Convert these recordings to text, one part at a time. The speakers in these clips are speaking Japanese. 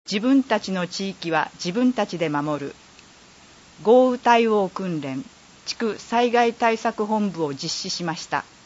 自分たちの地域は自分たちで守る。豪雨対応訓練、地区災害対策本部を実施しました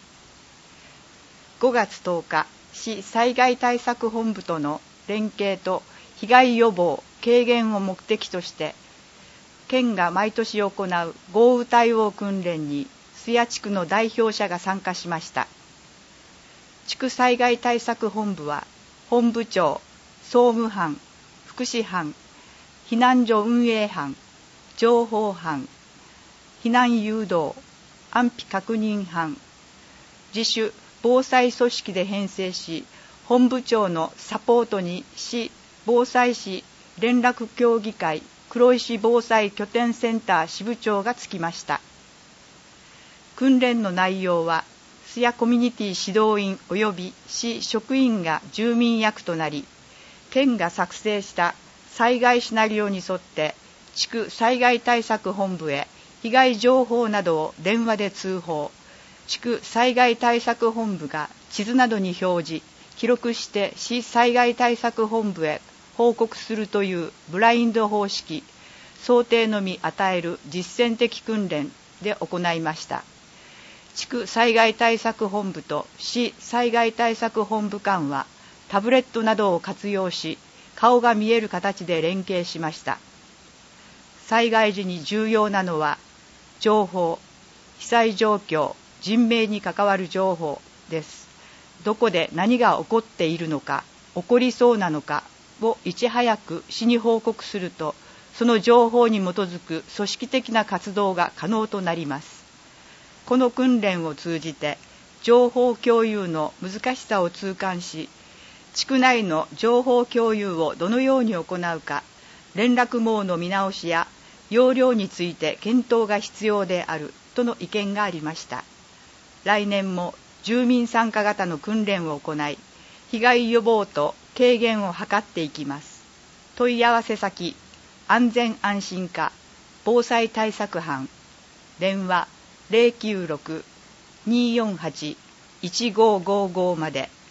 。5月10日、市災害対策本部との連携と被害予防・軽減を目的として、県が毎年行う豪雨対応訓練に須谷地区の代表者が参加しました。地区災害対策本部は、本部長、総務班、福祉班、避難所運営班、情報班、避難誘導、安否確認班、自主防災組織で編成し、本部長のサポートに市防災士連絡協議会黒石防災拠点センター支部長がつきました。訓練の内容は、須谷コミュニティ指導員及び市職員が住民役となり、県が作成した災害シナリオに沿って地区災害対策本部へ被害情報などを電話で通報、地区災害対策本部が地図などに表示、記録して市災害対策本部へ報告するというブラインド方式、想定のみ与える実践的訓練で行いました。地区災害対策本部と市災害対策本部間はタブレットなどを活用し、顔が見える形で連携しました。災害時に重要なのは、情報、被災状況、人命に関わる情報です。どこで何が起こっているのか、起こりそうなのかをいち早く市に報告すると、その情報に基づく組織的な活動が可能となります。この訓練を通じて、情報共有の難しさを痛感し、地区内の情報共有をどのように行うか、連絡網の見直しや要領について検討が必要であるとの意見がありました。来年も住民参加型の訓練を行い、被害予防と軽減を図っていきます。問い合わせ先、安全安心課防災対策班、電話096-248-1555まで。